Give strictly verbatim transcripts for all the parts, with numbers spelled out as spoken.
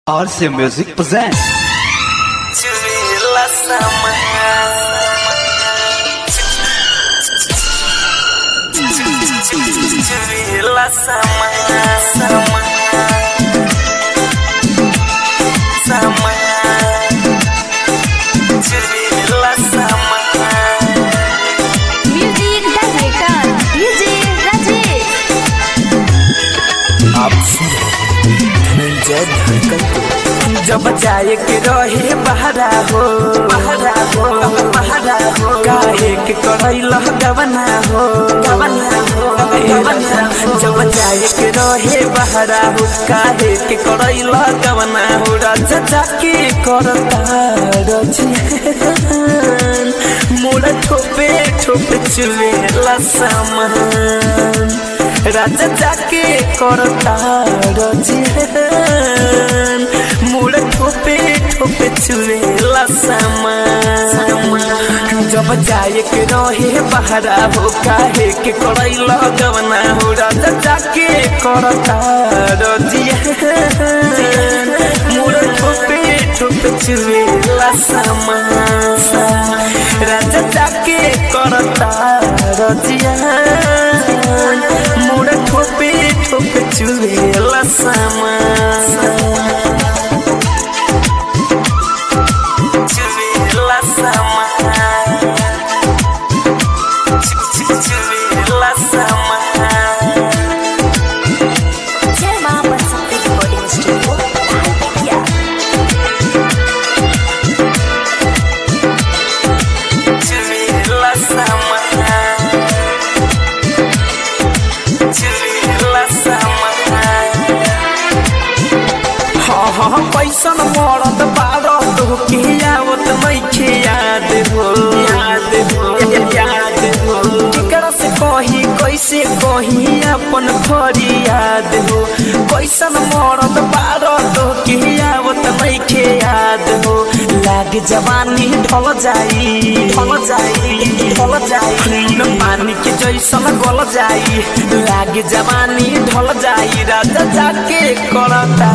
R C Music presents Chuvila sama Chuvila sama sama sama Chuvila sama music director DJ Rajesh. आप सुन रहे हैं धनंजय धड़कन को। जब जाए के रहे बहरा हो बहरा हो बहरा हो काहे के करैल गवना हो गवना हो गवना जब जाए के रहे बहरा हो काहे के करैल गवना हो राजा जाके करता रजियन मोर ठोपे ठोपे चुवेला सामान राजा जाके करता रजियन मोर ठोपे ठोपे चुवेला सामान जब जाए के रहे बहरा हो काहे के करैल गवना हो राजा जाके करता रजियन मोर ठोपे ठोपे चुवेला सामान राजा जाके करता रजियन मोर ठोपे ठोपे चुवेला सामान चुवेला सामान चुवेला सामान जय मां बनसती रिकॉर्डिंग स्टूडियो लालपेटिया। चुवेला सामान चुवेला सामान हाँ हाँ पैसा न मरद बारह तो के आवत नइखे याद हो याद हो याद हो केकरा से कही कैसे कही अपन भरी याद हो पैसा न मरद बारह तो के आवत नइखे याद हो लाग जवानी ढल जाई ढल जाई ढल जाई न पानी के जैसन गल जाई लाग जवानी ढल जाई राजा जाके करता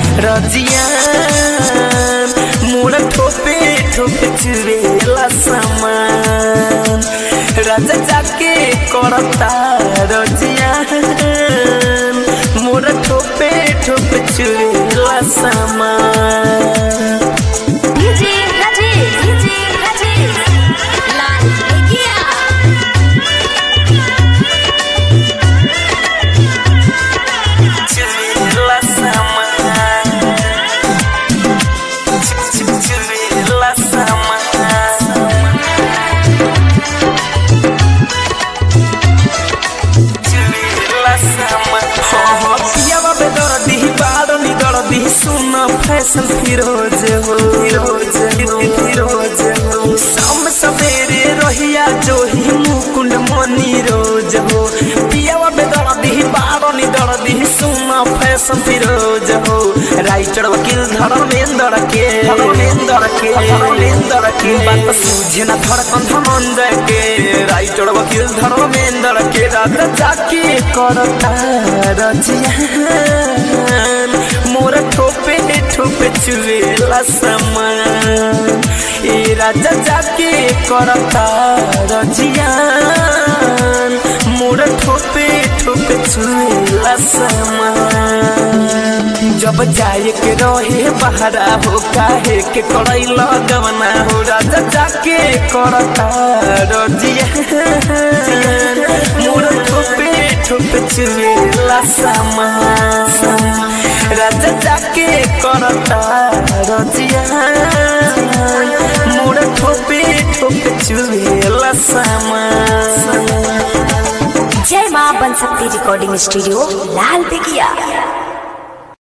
रजियन मोर ठोपे ठोपे चुवेला सामान राजा जाके करता रजियन मोर ठोपे ठोपे चुवेला सामान डीजे राजेश डीजे राजेश लालपेटिया। चुवेला सामान चुवेला सामान चुवेला सामान हाँ हाँ पियावा बेदर्दी बारनी दर्दी सुन फैशन फिरोज हो फिरोज हो फिरोज हो शाम सवेरे रहिया जो ही मुकुंद मनी रोज हो पियावा बेदर्दी बारनी दर्दी सुन फैशन फिरोज हो राइटर वकील धर्मेंद्र के धर्मेंद्र के धर्मेंद्र के बात सूझे न धड़कन धनंजय के राइटर वकील धर्मेंद्र के राजा जाके करता रजियन मोर ठोपे ठोपे चुवेला सामान ए राजा जाके करता रजियन मोर ठोपे ठोपे चुवेला सामान जब जाए के रहे बहरा हो काहे के करैल गवना हो राजा जाके करता रजियन मोर ठोपे ठोपे चुवेला सामान राजा जाके करता रजियन मोर ठोपे ठोपे चुवेला सामान जय मां बनसती रिकॉर्डिंग स्टूडियो लालपेटिया।